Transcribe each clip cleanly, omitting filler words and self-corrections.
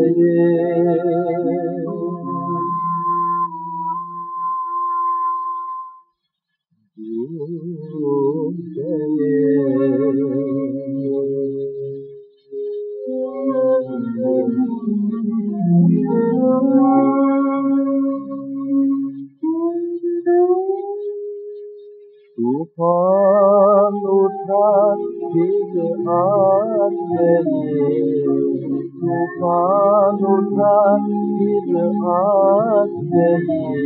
तूफान उठा फिर आ गए, तूफान उठा फिर आ गए,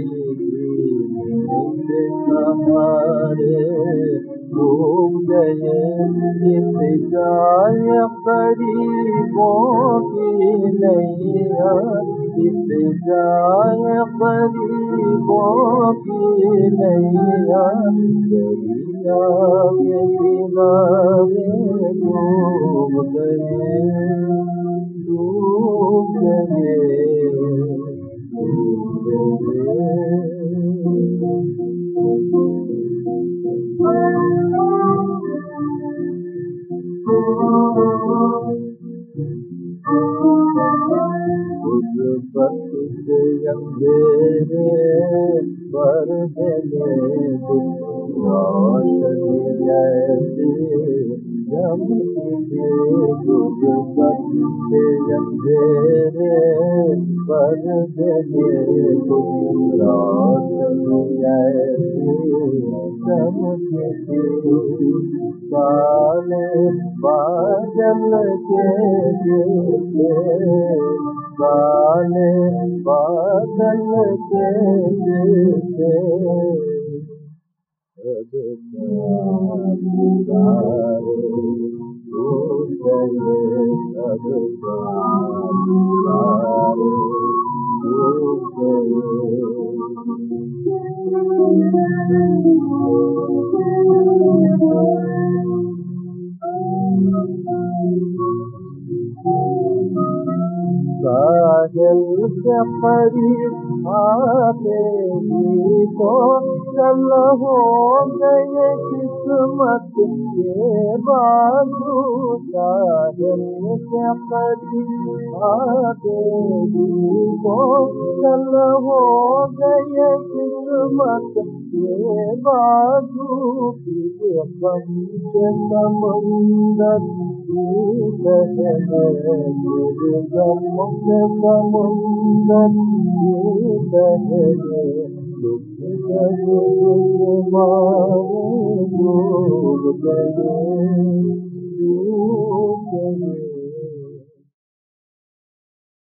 मेरे सहारे डूब गए। इंतजार करीबों की नैया, इंतजार करीबों की नैया, दरिया के किनारे डूब गए, डूब गए, डूब गए। गुर्बत के अंधेरे पर्दे में कुछ रोशनी ऐसी चमकी थी। गुर्बत के अंधेरे पर्दे में कुछ रोशनी ऐसी चमकी थी। काले बादल के नीचे, काले बादल के नीचे, अब तारे डूब गए, अब तारे डूब गए। साहिल के करीब आते ही तो चल हो गए किस्मत के बाजू। साहिल के करीब आते ही तो चल हो गए किस्मत के बाजू। गम के समुंदर बहे, गम के समुंदर बहे, दुख मारे डूब गए।